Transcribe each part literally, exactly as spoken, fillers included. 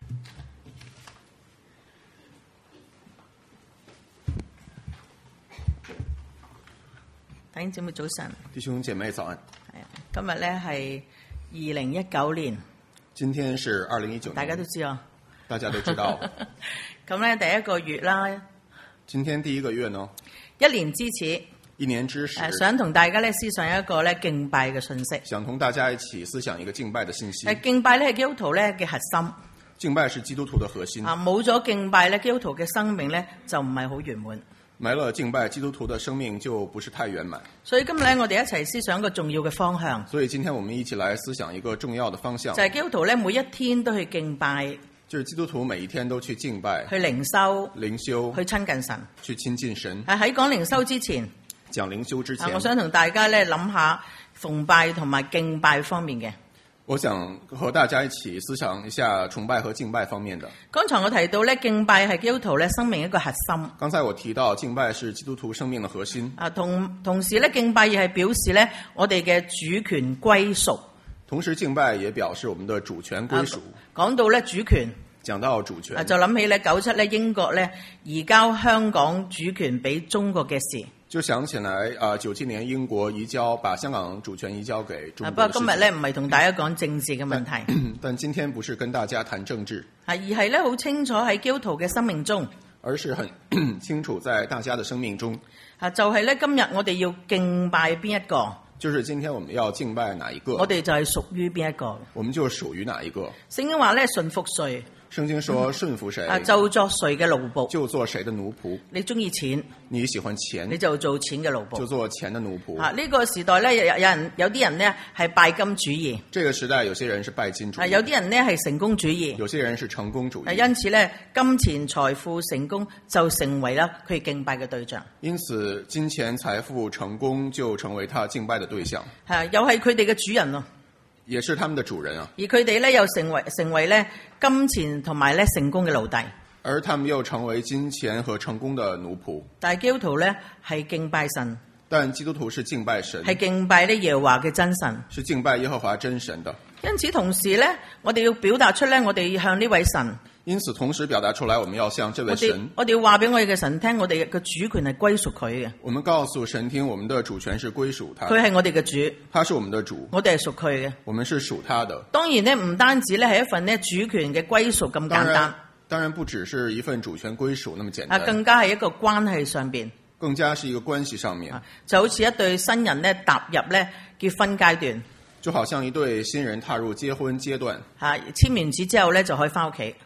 弟兄姊妹早晨， 弟兄姐妹早安。 今日咧係二零一九年， 今天是二零一九年， 大家都知啊， 大家都知道。 咁咧第一個月啦， 今天第一個月呢， 一年之始， 一年之始， 誒想同大家咧思想一個咧敬拜嘅信息， 想同大家一起思想一個敬拜的信息。 誒敬拜咧係基督徒咧嘅核心， 敬拜是基督徒的核心。 啊，冇咗敬拜咧，基督徒嘅生命咧就唔係好圓滿。 沒了敬拜，基督徒的生命就不是太圓滿。 所以今日咧，我哋一齊思想一個重要嘅方向。 所以今天我們一起來思想一個重要的方向， 就係基督徒咧，每一天都去敬拜， 就是基督徒每一天都去敬拜、 去靈修、 靈修、 去親近神、 去親近神。 喺講靈修之前， 講靈修之前， 我想同大家咧諗下崇拜同埋敬拜方面嘅。 我想和大家一起思想一下崇拜和敬拜方面的。 剛才我提到咧，敬拜係基督徒咧生命一個核心。 剛才我提到敬拜是基督徒生命的核心。 啊，同同時咧，敬拜亦係表示咧我哋嘅主權歸屬。 同時敬拜也表示我們的主權歸屬。 講、啊、到咧主權， 講到主權， 啊、就諗起咧九七咧英國咧移交香港主權俾中國嘅事。 就想起來啊，九七年英國移交，把香港主權移交給中國。 不過今日咧唔係同大家講政治嘅問題， 但，但今天不是跟大家談政治， 而係咧好清楚喺基督徒嘅生命中， 而是很清楚在大家的生命中。 啊，就係咧今日我哋要敬拜邊一個？ 就是今天我們要敬拜哪一個？ 我哋就係屬於邊一個？ 我們就屬於哪一個？ 聖經話咧順服誰？ 聖經說順服誰、 嗯、啊，就作誰嘅奴僕， 就做誰的奴僕。 你中意錢， 你喜歡錢， 你就做錢嘅奴僕， 就做錢的奴僕。 啊，呢、這個時代咧有有人有啲人咧係拜金主義， 這個時代有些人是拜金主義， 啊，有啲人咧係成功主義， 有些人是成功主義。 啊、因此咧金錢財富成功就成為啦佢敬拜嘅對象。 因此金錢財富成功就成為他敬拜的對象。 係、啊、又係佢哋嘅主人咯。 也是他們的主人啊， 而佢哋咧又成為成為咧金錢同埋咧成功嘅奴隸， 而他們又成為金錢和成功的奴僕。 但係基督徒咧係敬拜神， 但基督徒是敬拜神， 係敬拜咧耶和華嘅真神， 是敬拜耶和華真神的。 因此同時咧，我哋要表達出咧，我哋要向呢位神。 因此同時表達出來，我們要向這位神。 我哋要話俾我哋嘅神聽，我哋嘅主權係歸屬佢嘅。 我們告訴神聽，我們的主權是歸屬他。 佢係我哋嘅主， 他是我們的主， 我哋係屬佢嘅。 我們是屬他的。 當然咧，唔單止咧係一份咧主權嘅歸屬咁簡單。當然， 當然不只是一份主權歸屬那麼簡單。 啊，更加係一個關係上邊。 更加是一個關係上面。 就好似一對新人咧踏入咧結婚階段。 就好像一對新人踏入結婚階段。 嚇，簽完字之後咧就可以翻屋企。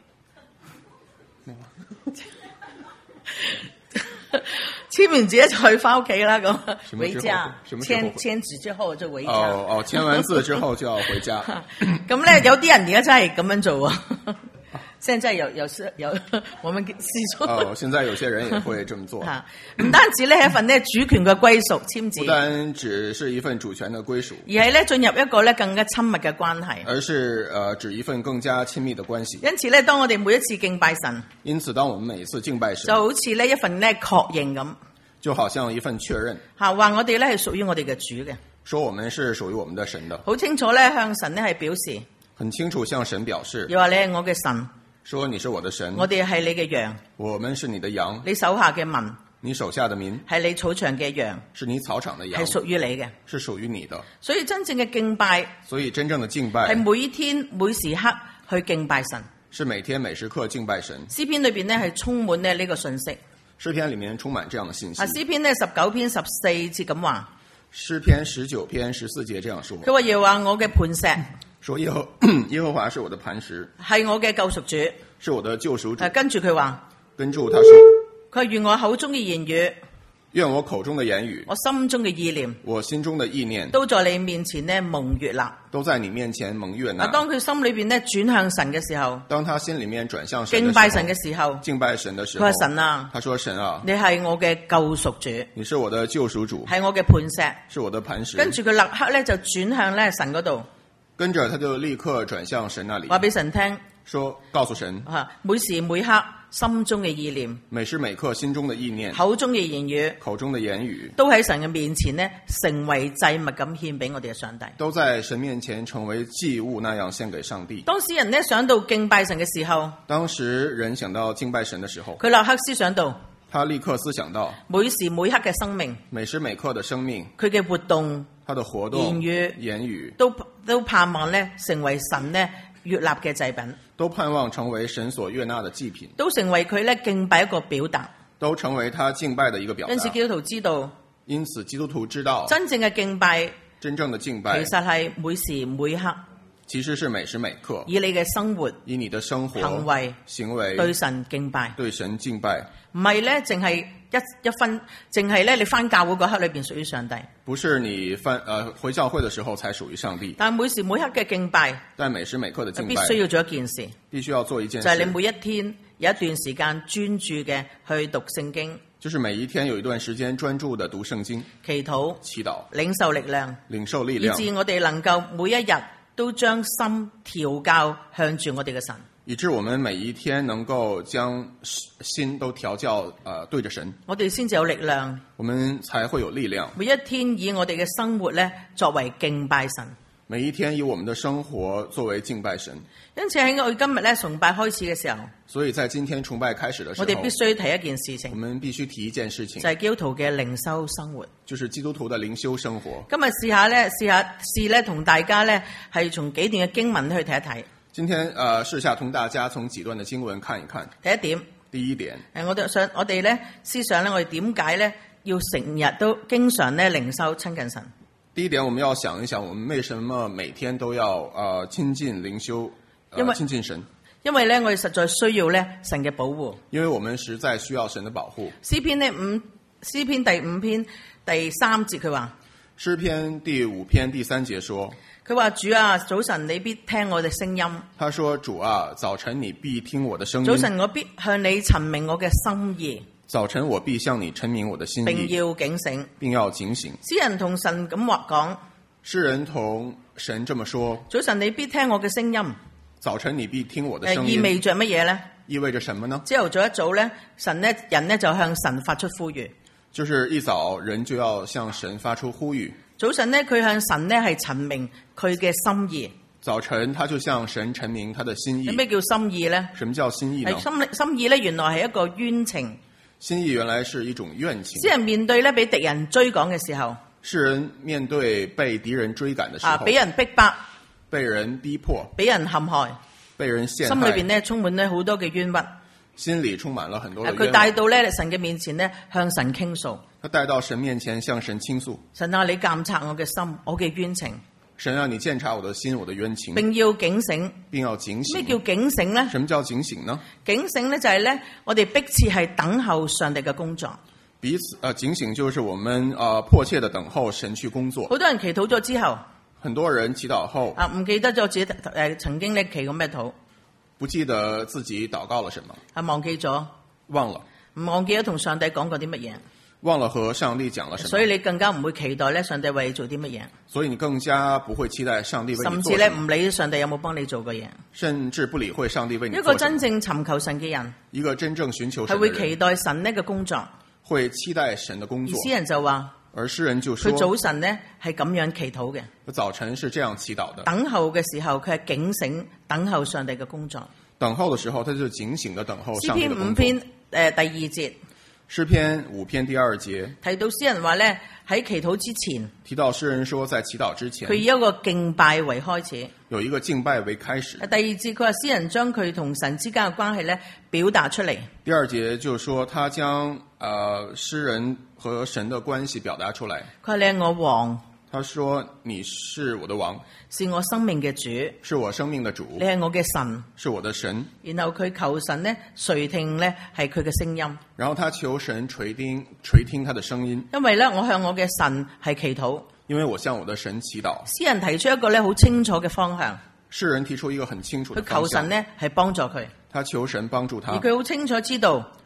簽完字咧就可以翻屋企啦，咁回家。簽簽字之後就回家。 哦哦，簽完字之後就要回家。 咁咧有啲人而家真係咁樣做啊！現在有有時有我們試咗。 哦，現在有些人也會這麼做。 嚇，唔單止咧係一份咧主權嘅歸屬簽字， 不單只是一份主權嘅歸屬， 而係咧進入一個咧更加親密嘅關係。 而是誒指一份更加親密嘅關係。 因此咧，當我哋每一次敬拜神， 因此當我們每一次敬拜神， 就好似呢一份咧確認咁， 就好像一份確認。 嚇，話我哋咧係屬於我哋嘅主嘅， 說我們是屬於我們的神的， 好清楚咧向神咧係表示， 很清楚向神表示， 又話你係我嘅神。 說你是我的神， 我哋係你嘅羊， 我們是你的羊， 你手下嘅民， 你手下的民係你草場嘅羊， 是你草場的羊， 係屬於你嘅， 是屬於你的。 所以真正嘅敬拜， 所以真正的敬拜係每天每時刻去敬拜神， 是每天每時刻敬拜神。 詩篇裏邊咧係充滿咧呢個信息， 詩篇裏面充滿這樣的信息。 啊，詩篇咧十九篇十四節咁話， 詩篇十九篇十四節這樣說， 佢話要話我嘅磐石， 說耶和耶和華是我的磐石， 係我嘅救贖主。 是我的救贖主。 啊、跟住佢話， 跟住他說， 佢願我口中嘅言語， 願我口中的言語， 我心中嘅意念， 我心中的意念， 都在你面前呢蒙悅納， 都在你面前蒙悅納。 啊，當佢心裏邊呢轉向神嘅時候， 當他心裏面轉向神， 敬拜神嘅時候， 敬拜神的時候， 佢話神啊， 他說神啊， 你係我嘅救贖主， 你是我的救贖主， 係我嘅磐石， 是我的磐石。 跟住佢立刻咧就轉向咧神嗰度。 跟着他就立刻轉向神那裡， 話俾神聽， 說告訴神， 嚇每時每刻心中嘅意念， 每時每刻心中的意念， 口中嘅言語， 口中的言語， 都喺神嘅面前呢，成為祭物咁獻俾我哋嘅上帝。 都在神面前成為祭物那樣獻給上帝。 當詩人呢想到敬拜神嘅時候， 當時人想到敬拜神的時候， 佢立刻思想到， 他立刻思想到每時每刻嘅生命， 每時每刻的生命， 佢嘅活動， 他的活動、 言語， 言語都都盼望呢成為神呢悅納嘅祭品， 都盼望成為神所悅納的祭品， 都成為佢呢敬拜一個表達， 都成為他敬拜的一個表達。 因此基督徒知道， 因此基督徒知道真正嘅敬拜， 真正的敬拜其實係每時每刻， 其實是每時每刻， 以你嘅生活、 以你的生活、 行為、 行為對神敬拜， 對神敬拜， 唔係咧，淨係一一分，淨係咧你返教會嗰刻裏邊屬於上帝。 不是你翻呃回教會的時候才屬於上帝， 但每時每刻嘅敬拜， 但每時每刻的敬拜必須要做一件事， 必須要做一件事， 就係、是、你每一天有一段時間專注嘅去讀聖經， 就是每一天有一段時間專注的讀聖經、 祈禱、 祈禱、 領受力量、 領受力量， 以致我哋能夠每一日都將心調教向住我哋嘅神， 以致我們每一天能夠將心都調教呃對着神， 我哋先至有力量， 我們才會有力量。 每一天以我哋嘅生活咧作為敬拜神， 每一天以我們的生活作為敬拜神。 因此喺我哋今日咧崇拜開始嘅時候， 所以在今天崇拜開始的時候， 我哋必須提一件事情， 我們必須提一件事情， 就係、是、基督徒嘅靈修生活， 就是基督徒的靈修生活。 今日試下咧，試下試咧，同大家咧係從幾段嘅經文去睇一睇。 今天呃試下同大家從幾段的經文看一看。 第一點， 第一點， 誒，我哋想我哋咧思想咧，我哋點解咧要成日都經常咧靈修親近神？ 第一點，我們要想一想，我們為什麼每天都要呃親近靈修，呃、 因為親近神？ 因為咧，我哋實在需要咧神嘅保護。 因為我們實在需要神的保護。 詩篇呢五詩篇第五篇第三節佢話， 詩篇第五篇第三節說， 佢話主啊，早晨你必聽我嘅聲音。 他說主啊，早晨你必聽我的聲音。 早晨我必向你陳明我嘅心意。 早晨我必向你陳明我的心意， 並要警醒， 並要警醒。 詩人同神咁話講， 詩人同神這麼說， 早晨你必聽我嘅聲音。 早晨你必聽我的聲音， 意味着乜嘢呢？ 意味着什麼呢？ 朝頭早一早咧，神咧人咧就向神發出呼籲， 就是一早人就要向神發出呼籲。 早晨咧，佢向神咧係陳明佢嘅心意。 早晨他就向神陳明他的心意。 咩叫心意呢？ 什麼叫心意呢？ 係心心意咧，原來係一個冤情。 心意原來是一種怨情。 詩人面對咧俾敵人追趕嘅時候， 詩人面對被敵人追趕的時候， 啊，俾人逼迫， 被人逼迫， 俾人陷害， 被人陷害， 心裏邊咧充滿咧好多嘅冤屈， 心裏充滿了很多的冤屈。 佢帶到咧神嘅面前咧向神傾訴， 他帶到神面前向神傾訴。 神啊，你鑒察我嘅心，我嘅冤情。 神啊，你鑒察我的心，我的冤情， 並要警醒， 並要警醒。 咩叫警醒呢？ 什麼叫警醒呢？ 警醒呢就係咧，我哋迫切係等候上帝嘅工作。 彼此，呃，警醒就是我們呃迫切的等候神去工作。 好多人祈禱咗之後， 很多人祈禱後啊，唔記得咗自己誒、呃、曾經咧祈過咩禱， 不記得自己禱告了什麼， 啊，忘記咗， 忘了， 唔忘記咗同上帝講過啲乜嘢。 忘了和上帝講了什麼， 所以你更加唔會期待咧上帝為你做啲乜嘢， 所以你更加不會期待上帝為你做什麼， 甚至咧唔理上帝有冇幫你做過嘢， 甚至不理會上帝為你做什麼。 一個真正尋求神嘅人， 一個真正尋求神嘅人係會期待神呢個工作， 會期待神的工作。 詩人就話， 而詩人就說， 佢早晨呢係咁樣祈禱嘅， 早晨是這樣祈禱的， 等候嘅時候佢係警醒等候上帝嘅工作， 等候嘅時候他就警醒的等候上帝的工作。 詩篇五篇誒、呃、第二節。 詩篇五篇第二節提到詩人話咧，喺祈禱之前， 提到詩人說在祈禱之前， 佢以一個敬拜為開始， 有一個敬拜為開始。 第二節佢話詩人將佢同神之間嘅關係咧表達出嚟。 第二節就說他將呃詩人和神的關係表達出來。 佢話你係我王， 他說你是我的王， 是我生命嘅主， 是我生命的主， 你係我嘅神， 是我的神。 然後佢求神呢垂聽呢係佢嘅聲音， 然後他求神垂聽垂聽他的聲音， 因為咧我向我嘅神係祈禱， 因為我向我的神祈禱。 詩人提出一個咧好清楚嘅方向， 詩人提出一個很清楚的佢方向， 求神呢係幫助佢， 他求神幫助他， 而佢好清楚知道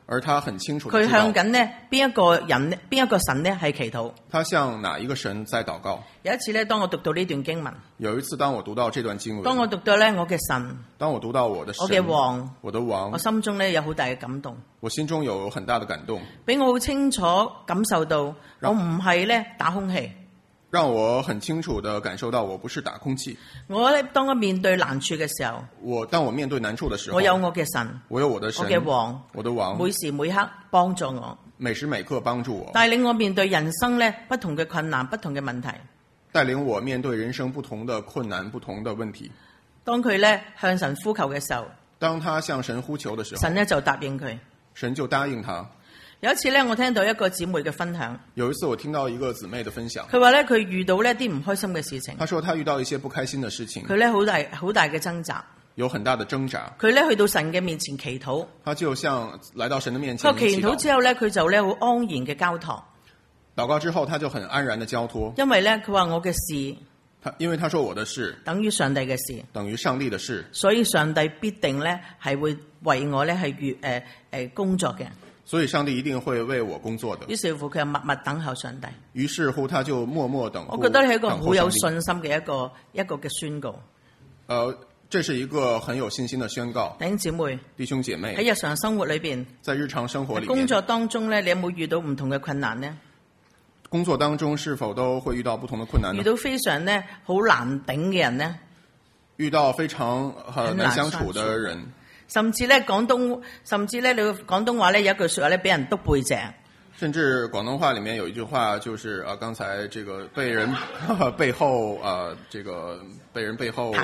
而他很清楚地佢知道向緊呢邊一個人呢邊一個神呢係祈禱。 他向哪一個神在禱告。 有一次咧，當我讀到呢段經文， 有一次當我讀到這段經文， 當我讀到咧我嘅神， 當我讀到我的神， 我嘅王， 我的王， 我心中咧有好大嘅感動， 我心中有很大的感動， 俾我好清楚感受到我唔係咧打空氣。 讓我很清楚地感受到我不是打空氣。 我咧當我面對難處嘅時候， 我當我面對難處的時候， 我有我嘅神， 我有我的神， 我嘅王， 我的王， 每時每刻幫助我， 每時每刻幫助我， 帶領我面對人生咧不同嘅困難、不同嘅問題。 帶領我面對人生不同的困難、不同的問題。 當佢咧向神呼求嘅時候， 當他向神呼求的時候， 神咧就答應佢。 神就答應他。 有一次咧，我聽到一個姊妹嘅分享， 有一次我聽到一個姊妹的分享， 佢話咧佢遇到呢啲唔開心嘅事情， 他說他遇到一些不開心的事情， 佢咧好大好大嘅掙扎， 有很大的掙扎。 佢咧去到神嘅面前祈禱， 他就像來到神的面前佢祈完禱之後咧，佢就咧好安然嘅交託。 禱告之後，他就很安然的交託， 因為咧佢話我嘅事， 他因為他說我的事等於上帝嘅事， 等於上帝的事， 所以上帝必定咧係會為我咧係越誒誒工作嘅。 所以上帝一定會為我工作的。 於是乎佢就默默等候上帝。 於是乎他就默默等候。 我覺得係一個好有信心嘅一個一個嘅宣告。 呃，這是一個很有信心的宣告。 弟兄姊妹， 弟兄姐妹， 喺日常生活裏邊， 在日常生活裏面， 工作當中咧，你有冇遇到唔同嘅困難呢？ 工作當中是否都會遇到不同的困難呢？ 遇到非常咧好難頂嘅人呢？ 遇到非常很難相處的人。 甚至咧廣東，甚至咧你廣東話咧有一句説話咧，俾人督背脊。 甚至廣東話裡面有一句話，就是啊，剛才這個被人背後啊，這個被人背後，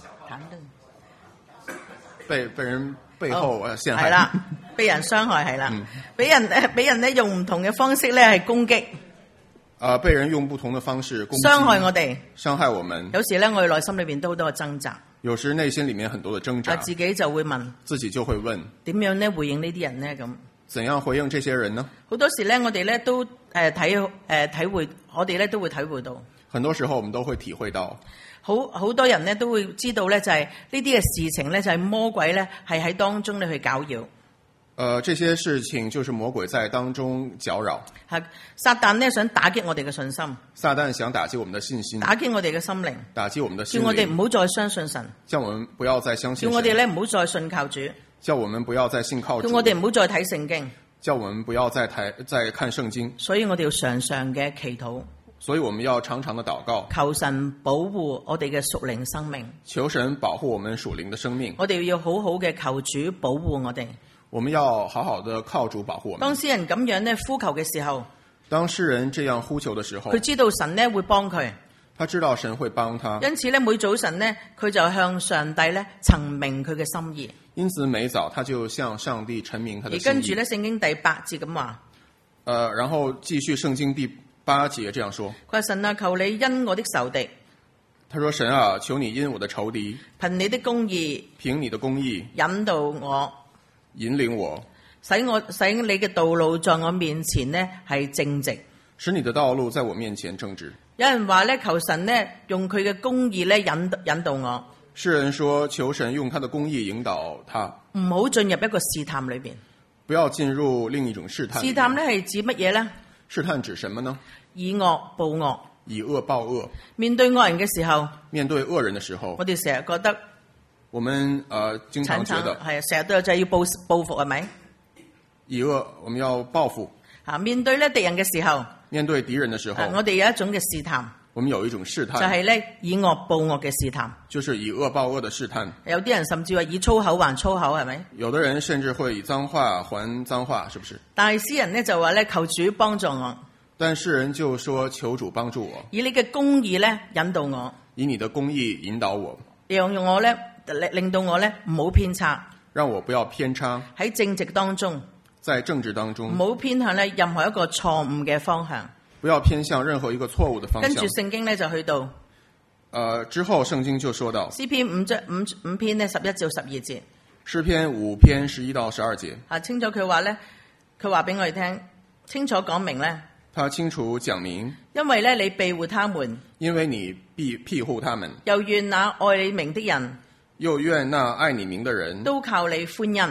被被人背後啊陷害。 係啦，被人傷害係啦，俾、嗯、人誒俾人咧用唔同嘅方式咧係攻擊。 啊，被人用不同的方式攻擊， 傷害我哋， 傷害我們。 有時咧，我哋內心裏邊都好多嘅掙扎。 有時內心裡面很多的掙扎， 自己就會問， 自己就會問， 點樣咧回應呢啲人呢？咁怎樣回應這些人呢？ 好多時咧，我哋咧都誒體誒體會，我哋咧都會體會到。 很多時候，我們都會體會到， 好好多人咧都會知道咧，就係呢啲嘅事情咧，就係魔鬼咧係喺當中咧去攪擾。 呃，這些事情就是魔鬼在當中攪擾。 係撒旦咧想打擊我哋嘅信心， 撒旦想打擊我們的信心， 打擊我哋嘅心靈， 打擊我們的心靈， 叫我哋唔好再相信神， 叫我們不要再相信神， 叫我哋咧唔好再信靠主， 叫我們不要再信靠主， 叫我哋唔好再睇聖經， 叫我們不要再睇再看聖經。 所以我哋要常常嘅祈禱， 所以我們要常常的禱告， 求神保護我哋嘅屬靈生命， 求神保護我們屬靈的生命。 我哋要好好嘅求主保護我哋。 我們要好好的靠主保護我們。 當詩人咁樣咧呼求嘅時候， 當詩人這樣呼求的時候， 佢知道神咧會幫佢， 他知道神會幫他， 因此咧每早晨咧佢就向上帝咧陳明佢嘅心意。 因此每早他就向上帝陳明他的心意。 而跟住咧聖經第八節咁話， 呃，然後繼續聖經第八節這樣說： 佢話神啊，求你因我的仇敵， 他說神啊，求你因我的仇敵， 憑你的公義， 憑你的公義引導我。 引領我， 使我使你嘅道路在我面前呢係正直， 使你的道路在我面前正直。 有人話咧，求神呢用佢嘅公義咧引引導我。 詩人說，求神用他的公義引導他， 唔好進入一個試探裏邊。 不要進入另一種試探。 試探咧係指乜嘢呢？ 試探指什麼呢？ 以惡報惡， 以惡報惡。 面對惡人嘅時候， 面對惡人的時候， 我哋成日覺得。 我們呃經常覺得係啊，成日都有就係要報報復係咪？ 以惡，我們要報復。 啊，面對咧敵人嘅時候， 面對敵人嘅時候， 我哋有一種嘅試探。 我們有一種試探， 就係咧以惡報惡嘅試探。 就是以惡報惡的試探。 有啲人甚至話以粗口還粗口係咪？ 有的人甚至會以髒話還髒話，是不是？ 但係詩人咧就話咧求主幫助我。 但詩人就說求主幫助我， 以你嘅公義咧引導我， 以你的公義引導我， 讓用我咧。令到我咧唔好偏差， 讓我不要偏差喺正直當中， 在政治當中唔好偏向咧任何一個錯誤嘅方向， 不要偏向任何一個錯誤的方向。 跟住聖經咧就去到， 呃之後聖經就說到詩篇五章五五篇咧十一至十二節， 詩篇五篇十一到十二節， 啊清楚佢話咧，佢話俾我哋聽，清楚講明咧， 他清楚講明， 因為咧你庇護他們， 因為你庇庇護他們， 又願那愛你名的人。 又願那愛你名的人都靠你歡欣，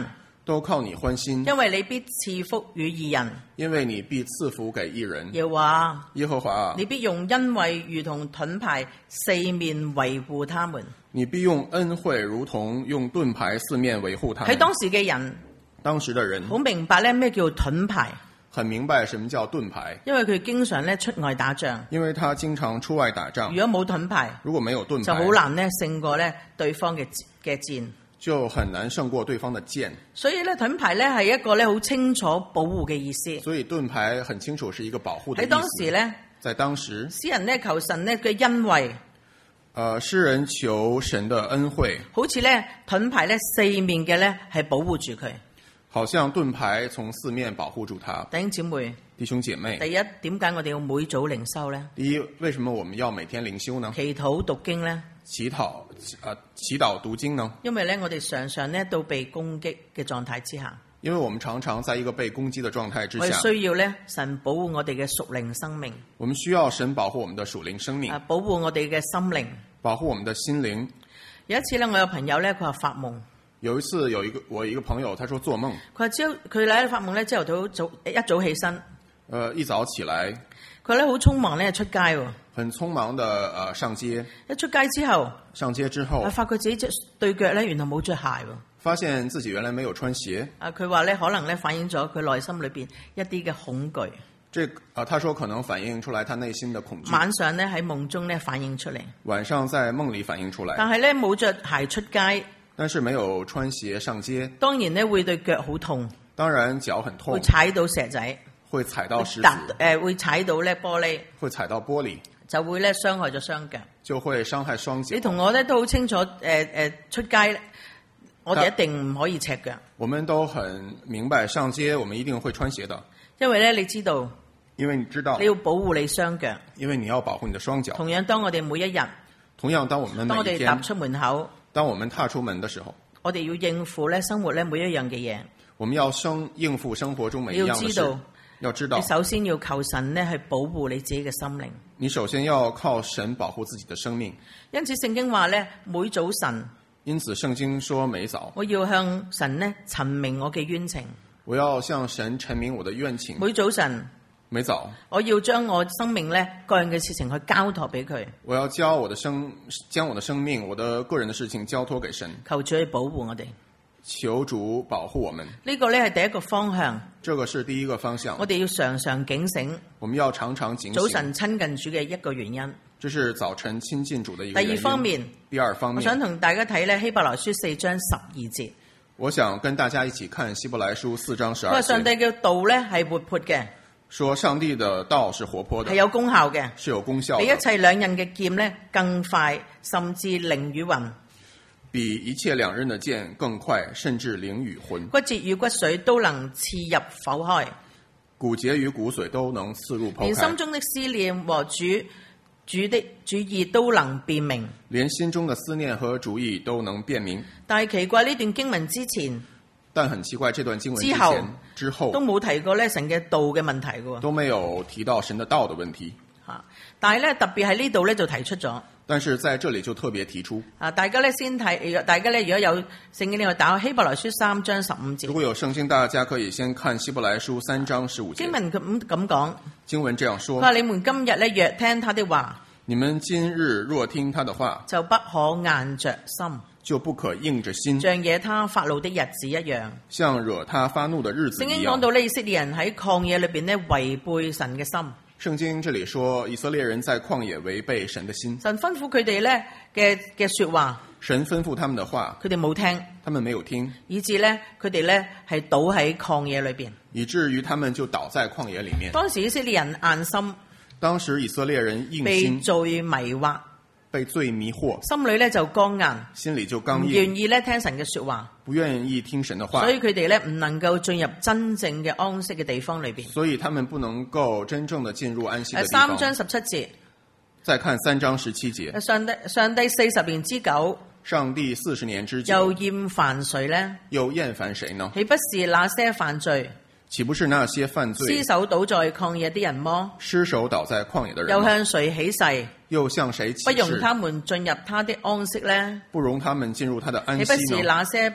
都靠你歡心， 因為你必賜福與義人。 因為你必賜福給義人。 耶和華， 耶和華啊， 你必用恩惠如同盾牌四面維護他們。 你必用恩惠如同用盾牌四面維護他們。 喺當時嘅人， 當時的人好明白咧咩叫盾牌， 很明白什麼叫盾牌， 因為佢經常咧出外打仗。 因為他經常出外打仗。 如果冇盾牌， 如果沒有盾牌， 就好難咧勝過咧對方嘅嘅戰， 就很難勝過對方的劍。 所以咧盾牌咧係一個咧好清楚保護嘅意思。 所以盾牌很清楚是一個保護的意思。 喺當時咧， 在當時， 詩人咧求神咧嘅恩惠。 呃，詩人求神的恩惠， 好似咧盾牌咧四面嘅咧係保護住佢， 好像盾牌從四面保護住他。 弟兄姊妹， 弟兄姐妹， 第一，點解我哋要每早靈修咧？ 第一，為什麼我們要每天靈修呢？ 祈禱讀經咧？ 祈禱，呃，祈禱讀經呢？ 因為咧我哋常常咧都被攻擊嘅狀態之下， 因為我們常常在一個被攻擊的狀態之下， 我哋需要咧神保護我哋嘅屬靈生命。 我們需要神保護我們的屬靈生命， 啊，保護我哋嘅心靈， 保護我們的心靈。 有一次咧，我有朋友咧，佢話發夢。 有一次，有一個我一個朋友，他說做夢。佢話朝佢喺發夢咧，朝頭早早一早起身。 呃，一早起來。 佢咧好匆忙咧出街喎。 很匆忙的呃上街。 一出街之後。 上街之後。 發覺自己隻對腳咧原來冇着鞋喎。 發現自己原來沒有穿鞋。 啊，佢話咧可能咧反映咗佢內心裏邊一啲嘅恐懼。 這啊，他說可能反映出來他內心的恐懼。 晚上咧喺夢中咧反映出嚟。 晚上在夢裏反映出來。 但係咧冇着鞋出街。 但是沒有穿鞋上街。 當然咧會對腳好痛。 當然腳很痛。 會踩到石仔。 會踩到石子。 誒會踩到咧玻璃。 會踩到玻璃。 就會咧傷害咗雙腳。 就會傷害雙腳。 你同我咧都好清楚，誒、呃、誒出街，我哋一定唔可以赤腳。 我們都很明白，上街我們一定會穿鞋的。 因為咧，你知道。 因為你知道。 你要保護你雙腳。 因為你要保護你的雙腳。 同樣，當我哋每一日。 同樣，當我們每一天。 當我哋踏出門口。 當我們踏出門的時候。 我哋要應付咧生活咧每一樣嘅嘢。 我們要生應付生活中每一樣嘅事。要知道。要知道。你首先要求神咧去保護你自己嘅心靈。 你首先要靠神保護自己的生命。 因此聖經話咧，每早晨。 因此聖經說每早。 我要向神咧陳明我嘅冤情。 我要向神陳明我的冤情。 每早晨。 每早。 我要將我生命咧各樣嘅事情去交託俾佢。 我要交我的生，將我的生命，我的個人的事情交託給神。 求主去保護我哋。 求主保護我們。 呢個咧係第一個方向。 這個是第一個方向。 我哋要常常警醒。 我們要常常警醒。 早晨親近主嘅一個原因。 這是早晨親近主的一個原因。 第二方面。 第二方面。 我想同大家睇咧希伯來書四章十二節。 我想跟大家一起看希伯來書四章十二節。 佢話上帝嘅道咧係活潑嘅。 說上帝的道是活潑的。係有功效嘅。 是有功效的。 比一切兩刃嘅劍咧更快，甚至靈與魂。 比一切兩刃的劍更快，甚至靈與魂。 骨節與骨髓都能刺入剖開。 骨節與骨髓都能刺入剖開。連心中的思念和主主的主意都能辨明。 連心中的思念和主意都能辨明。 但係奇怪呢段經文之前。 但很奇怪，這段經文之前之後， 之後都冇提過咧神嘅道嘅問題嘅。 都沒有提到神的道的問題。 嚇！但係咧特別喺呢度咧就提出咗。 但是在這裡就特別提出。 啊！大家咧先睇，大家咧如果有聖經呢個打開希伯來書三章十五節。 如果有聖經，大家可以先看希伯來書三章十五節。 經文咁咁講。 經文這樣說。 佢話：你們今日咧若聽他的話。 你們今日若聽他的話。 就不可硬着心。 就不可硬着心， 像惹他發怒的日子一樣， 像惹他發怒的日子一樣。聖經講到呢，以色列人喺曠野裏邊呢違背神嘅心。 聖經這裡說，以色列人在曠野違背神的心。 神吩咐佢哋呢嘅嘅說話， 神吩咐他們的話， 佢哋冇聽， 他們沒有聽， 以致呢佢哋呢係倒喺曠野裏邊， 以至於他們就倒在曠野裡面。 當時以色列人硬心， 當時以色列人硬心， 被罪迷惑。 被罪迷惑， 心裏咧就剛硬， 心裏就剛硬， 唔願意咧聽神嘅說話， 不願意聽神的話， 所以佢哋咧唔能夠進入真正嘅安息嘅地方裏邊。 所以他們不能夠真正的進入安息的地方。 三章十七節， 再看三章十七節。 上帝上帝四十年之久， 上帝四十年之久， 又厭煩誰呢？ 又厭煩誰呢？ 豈不是那些犯罪？ 豈不是那些犯罪屍首倒在曠野的人麼？ 屍首倒在曠野的人， 又向誰起誓？ 又向誰起誓？ 不容他們進入他的安息呢？ 不容他們進入他的安息呢？ 豈不是那些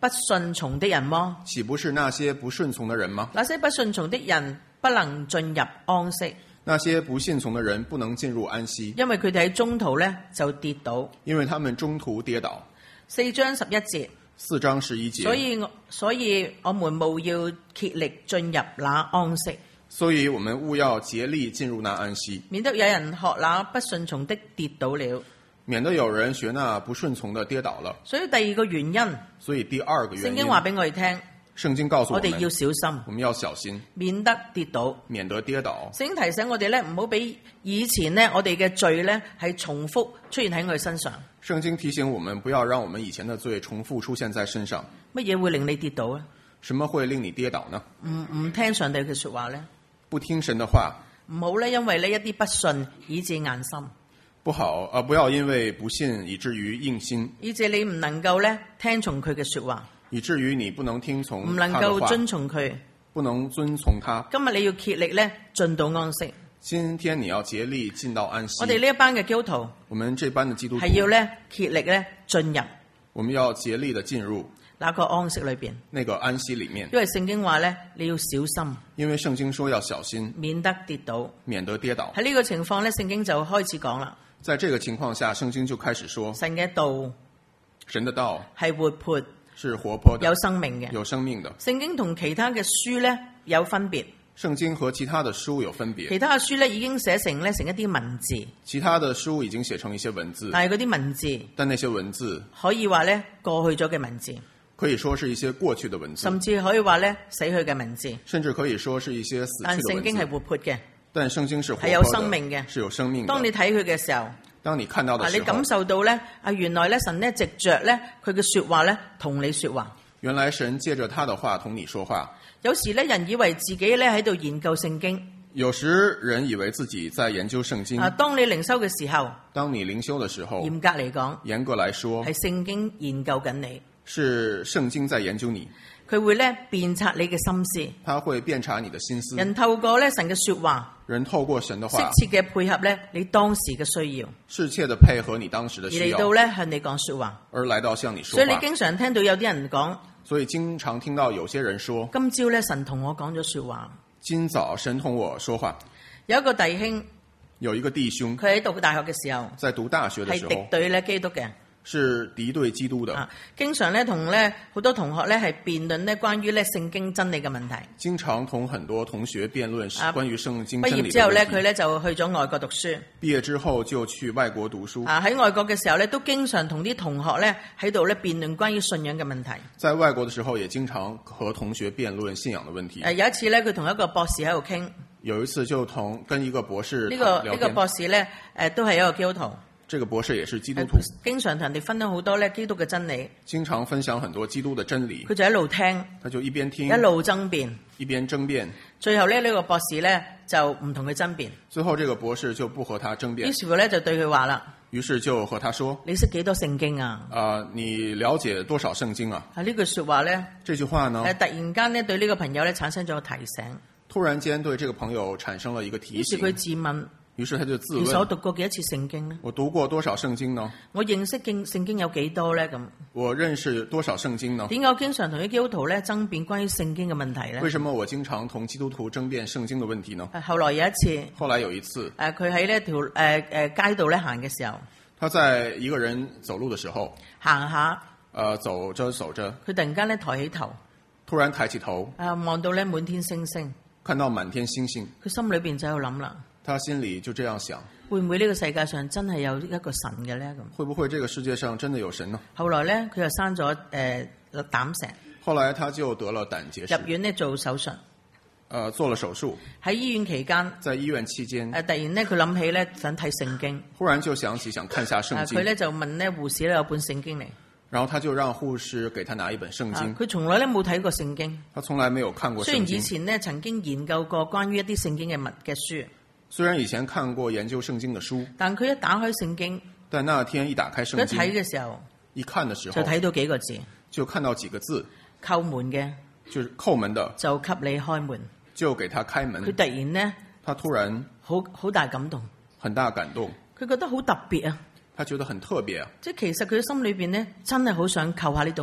不順從的人麼？ 豈不是那些不順從的人嗎？ 那些不順從的人不能進入安息， 那些不信從的人不能進入安息， 因為佢哋喺中途咧就跌倒。 因為他們中途跌倒。 四章十一節。 四章十一節。 所以我所以我們務要竭力進入那安息。 所以我們務要竭力進入那安息， 免得有人學那不順從的跌倒了。 免得有人學那不順從的跌倒了。 所以第二個原因， 所以第二個原因， 聖經話俾我哋聽， 聖經告訴我們， 我哋要小心， 我們要小心， 免得跌倒， 免得跌倒。 聖經提醒我哋咧，唔好俾以前咧我哋嘅罪咧係重複出現喺我哋身上。 聖經提醒我們，不要讓我們以前的罪重複出現在身上。 乜嘢會令你跌倒啊？ 什麼會令你跌倒呢？ 唔唔聽上帝嘅說話咧， 不聽神的話， 唔好咧，因為呢一啲不信以致硬心。 不好，呃，不要因為不信以至於硬心， 以致你唔能夠咧聽從佢嘅說話， 以至於你不能聽從唔能夠遵從佢， 不能遵從他。 今日你要竭力咧進到安息。 今天你要竭力進到安息。 我哋呢一班嘅基督徒， 我們這班的基督徒係要咧竭力咧進入， 我們要竭力的進入那個安息裏邊， 那個安息裏面。 因為聖經話咧你要小心， 因為聖經說要小心， 免得跌倒， 免得跌倒。 喺呢個情況咧，聖經就開始講啦。 在這個情況下，聖經就開始說， 神嘅道， 神的道係活潑， 是活潑的， 有生命嘅， 有生命的。 聖經同其他嘅書咧有分別， 聖經和其他的書有分別。 其他嘅書咧已經寫成咧成一啲文字， 其他的書已經寫成一些文字， 但係嗰啲文字， 但那些文字可以話咧過去咗嘅文字， 可以說是一些過去的文字， 甚至可以話咧死去嘅文字， 甚至可以說是一些死去的文字。 但聖經係活潑嘅， 但聖經是活潑的， 係有生命嘅， 是有生命的。 當你睇佢嘅時候， 當你看到的時候， 你感受到咧，啊原來咧神咧藉着咧佢嘅說話咧同你說話。 原來神借着他的話同你說話。 有時咧人以為自己咧喺度研究聖經， 有時人以為自己在研究聖經。 啊，當你靈修嘅時候， 當你靈修的時候， 嚴格嚟講， 嚴格來說， 係聖經研究緊你， 是聖經在研究你。 佢會咧辨察你嘅心思， 他會辨察你的心思。 人透過咧神嘅說話， 人透過神的話， 適切嘅配合咧你當時嘅需要， 適切的配合你當時的需要， 而嚟到咧向你講說話， 而來到向你說話。 所以你經常聽到有啲人講， 所以經常聽到有些人說， 今朝咧神同我講咗說話， 今早神同我說話。 有一個弟兄， 有一個弟兄， 佢喺讀大學嘅時候， 在讀大學的時候， 係敵對咧基督嘅。 是敵對基督的， 啊，經常咧同咧好多同學咧係辯論咧關於咧聖經真理嘅問題。 經常同很多同學辯論關於聖經真理嘅問題。畢業之後咧，佢咧就去咗外國讀書。 畢業之後就去外國讀書。 啊，喺外國嘅時候咧，都經常同啲同學咧喺度咧辯論關於信仰嘅問題。 在外國嘅時候，也經常和同學辯論信仰嘅問題。 誒，有一次咧，佢同一個博士喺度傾。 有一次就同跟一個博士呢、這個呢、這個博士咧，誒都係一個基督徒。 這個博士也是基督徒， 經常同人哋分享好多咧基督嘅真理， 經常分享很多基督的真理。 佢就一路聽， 他就一邊聽， 一路爭辯， 一邊爭辯。 最後咧呢、這個博士咧就唔同佢爭辯。 最後這個博士就不和他爭辯。 於是乎咧就對佢話啦， 於是就和他說： 你識幾多聖經啊？ 啊、呃，你了解多少聖經啊？ 啊呢句說話咧， 這句話呢？ 誒突然間咧對呢個朋友咧產生咗個提醒。 突然間對這個朋友產生了一個提醒。 於是佢自問。 於是他就自問： 其實我讀過幾多次聖經呢？ 我讀過多少聖經呢？ 我認識經聖經有幾多呢？咁我認識多少聖經呢？ 點解我經常同啲基督徒咧爭辯關於聖經嘅問題呢？ 為什麼我經常同基督徒爭辯聖經的問題呢？ 後來有一次， 後來有一次， 誒佢喺呢條誒誒街道咧行嘅時候， 他在一個人走路的時候行下， 誒走着走着， 佢突然間咧抬起頭， 突然抬起頭， 誒望到咧滿天星星， 看到滿天星星， 佢心裏邊就喺度諗啦， 他心裏就這樣想。 會唔會呢個世界上真係有一個神嘅咧？咁會不會這個世界上真的有神呢？ 後來咧，佢就生咗誒膽石。 後來他就得了膽結石。 入院咧做手術。誒、 呃，做了手術。 喺醫院期間。 在醫院期間。誒、 呃，突然咧，佢諗起咧想睇聖經。 忽然就想起想看下聖經。 佢、呃、咧就問咧護士咧有本聖經嚟。 然後他就讓護士給他拿一本聖經。 佢、呃、從來咧冇睇過聖經。 他從來沒有看過聖經。 雖然以前咧曾經研究過關於一啲聖經嘅物嘅書。 雖然以前看過研究聖經的書，但佢一打開聖經， 但那天一打開聖經， 一睇嘅時候， 一看的時候， 就睇到幾個字， 就看到幾個字， 叩門嘅， 就是叩門的， 就給你開門， 就給他開門。 佢突然呢， 他突然好好大感動， 很大感動， 佢覺得好特別啊， 他覺得很特別啊， 即係其實佢心裏邊呢，真係好想叩下呢道門。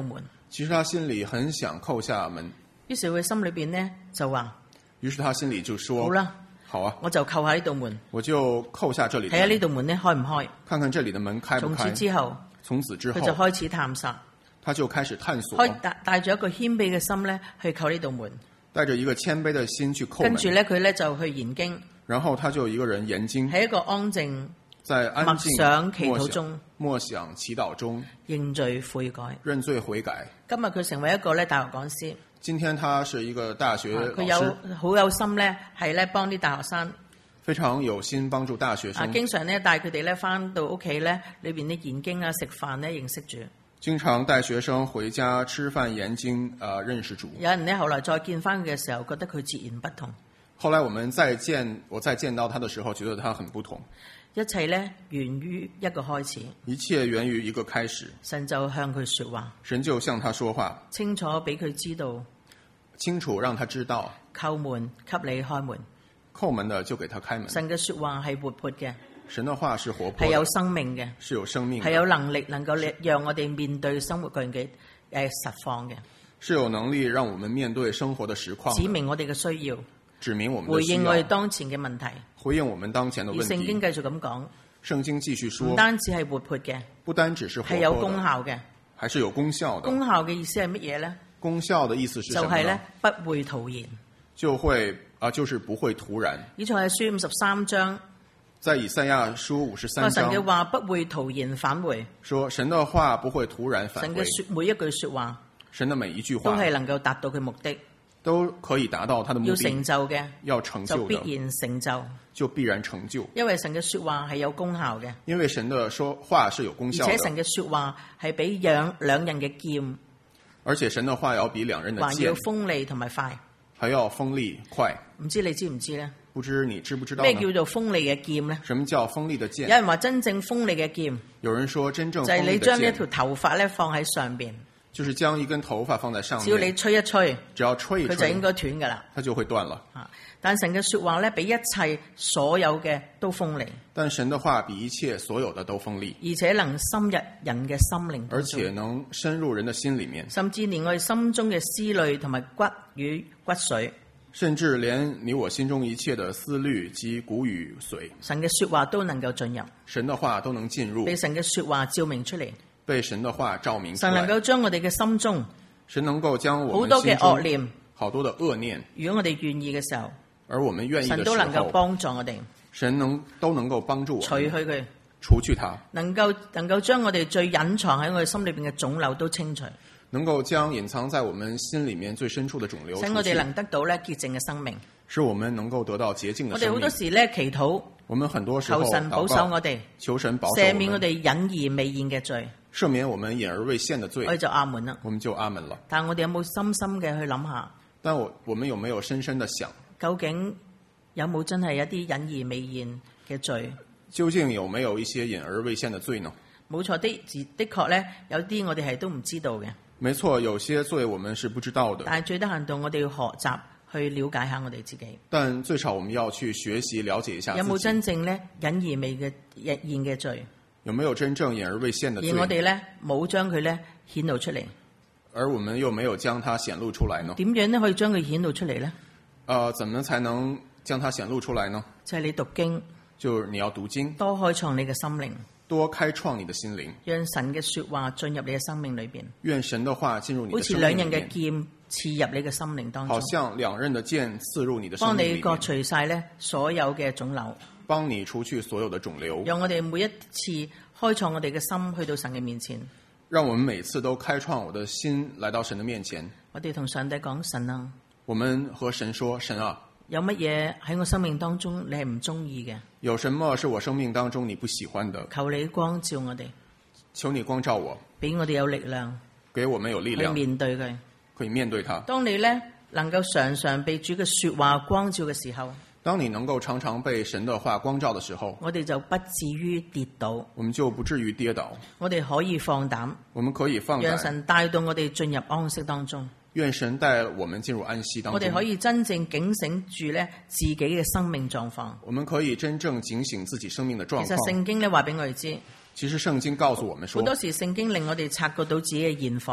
其實他心裏很想叩下門， 於是佢心裏邊呢就話： 於是他心裏就說： 好啦， 好啊， 我就叩下呢道門， 我就叩下這裏的門， 睇下呢道門呢開唔開。 看看這裏的門開不開。 從此之後， 從此之後佢就開始探索， 他就開始探索， 開帶帶住一個謙卑嘅心咧去叩呢道門。 帶着一個謙卑的心去叩門。 跟住咧，佢咧就去研經， 然後他就一個人研經， 喺一個安靜、 在安默靜想祈禱中， 默想祈禱中認罪悔改。 認罪悔改。 今日佢成為一個咧大學講師， 今天他是一個大學老師， 佢有好有心咧，係咧幫啲大學生， 非常有心幫助大學生。 啊，經常咧帶佢哋咧翻到屋企咧，裏邊啲研經啊、食飯咧認識主。 經常帶學生回家吃飯研經，啊、呃，認識主。 有人咧後來再見翻佢嘅時候，覺得佢截然不同。 後來我們再見，我再見到他的時候，覺得他很不同。 一切咧源於一個開始， 一切源於一個開始。 神就向佢說話， 神就向他說話， 清楚俾佢知道， 清楚讓他知道， 叩門給你開門， 叩門的就給他開門。 神嘅說話係活潑嘅， 神的話是活潑的， 係有生命嘅， 是有生命的， 係有能力能夠讓我哋面對生活上嘅誒實況嘅， 是有能力讓我們面對生活的實況， 指明我哋嘅需要， 指明我們的需要， 回應我哋當前嘅問題， 回應我們當前的問題。 而聖經繼續咁講， 聖經繼續說， 唔單止係活潑嘅， 不單只是活潑的， 係有功效嘅， 還是有功效的。 功效嘅意思係乜嘢咧？ 功效的意思是什麼呢？ 就係咧不會徒然， 就會啊、呃，就是不會徒然。 以賽亞書五十三章。 在以賽亞書五十三章， 神嘅話不會徒然返回， 說神的話不會突然返回。 神嘅說每一句說話， 神的每一句話都係能夠達到佢目的， 都可以達到他的目的。 要成就嘅， 要成就的， 就必然成就， 就必然成就。 因為神嘅說話係有功效嘅， 因為神的說話是有功效的， 而且神嘅說話係比兩兩人嘅劍， 而且神的話要比兩人的劍還要鋒利同埋快， 還要鋒利快。 唔知你知唔知咧？ 不知你知不知道咩叫做鋒利嘅劍咧？ 什麼叫鋒利的劍？ 有人話真正鋒利嘅劍， 有人說真正鋒就係、是、你利的劍將呢一條頭髮咧放喺上邊， 就是將一根頭髮放在上面， 只要你吹一吹， 只要吹一吹， 佢就應該斷噶啦， 它就會斷了。 啊！但神嘅說話咧，比一切所有嘅都鋒利。 但神的話比一切所有的都鋒利， 而且能深入人嘅心靈， 而且能深入人的心裏面， 甚至連我哋心中嘅思慮同埋骨與骨髓， 甚至連你我心中一切的思慮及骨與髓， 神嘅說話都能夠進入， 神的話都能進入， 被神嘅說話照明出嚟， 被神的話照明出來。 神能夠將我哋嘅心中， 神能夠將我們好多嘅惡念， 好多的惡念， 如果我哋願意嘅時候， 而我們願意的時候， 神都能夠幫助我哋， 神能都能夠幫助我們， 除去佢， 除去它， 能夠能夠將我哋最隱藏喺我哋心裏邊嘅腫瘤都清除， 能夠將隱藏在我們心裏面最深處的腫瘤， 使我哋能得到咧潔淨嘅生命， 使我們能夠得到潔淨的生命。 我哋好多時咧祈禱， 我們很多時候求神保守我哋， 求神保守赦免我哋隱而未現嘅罪， 赦免我們隱而未現的罪， 我哋就阿門啦。 我們就阿門了。 但我哋有冇深深嘅去諗下？ 但我我們有沒有深深的想， 究竟有冇真係一啲隱而未現嘅罪？ 究竟有沒有一些隱而未現的罪呢？ 冇錯的，的確咧，有啲我哋係都唔知道嘅。 沒錯，有些罪我們是不知道的。 但係最低限度，我哋要學習去了解下我哋自己。 但最少我們要去學習了解一下自己。 有冇真正咧隱而未嘅現嘅罪？ 有沒有真正隱而未現的罪？ 而我哋咧冇將佢咧顯露出嚟。 而我們又沒有將它顯露出來呢？ 點樣咧可以將佢顯露出嚟咧？ 呃，怎麼才能將它顯露出來呢？ 就係你讀經， 就是你要讀經， 多開創你嘅心靈， 多開創你的心靈， 讓神嘅說話進入你嘅生命裏邊。 願神的話進入你的生命裏面， 好似兩刃嘅劍刺入你嘅心靈當中， 好像兩刃的劍刺入你的生命裏面， 幫你割除晒咧所有嘅腫瘤， 幫你除去所有的腫瘤， 讓我哋每一次開創我哋嘅心去到神嘅面前。 讓我們每次都開創我的心來到神的面前。 我哋同上帝講，神啊， 我們和神說，神啊， 有乜嘢喺我生命當中你係唔中意嘅？ 有什麼是我生命當中你不喜歡的？ 求你光照我哋， 求你光照我， 俾我哋有力量， 給我們有力量去面對佢， 可以面對它。 當你咧能夠常常被主嘅說話光照嘅時候， 當你能夠常常被神的話光照的時候， 我哋就不至於跌倒， 我們就不至於跌倒。 我哋可以放膽， 我們可以放膽， 讓神帶到我哋進入安息當中。 願神帶我們進入安息當中。 我哋可以真正警醒住咧自己嘅生命狀況。 我們可以真正警醒自己生命的狀況。 其實聖經咧話俾我哋知， 其實聖經告訴我們說， 好多時聖經令我哋察覺到自己嘅現況。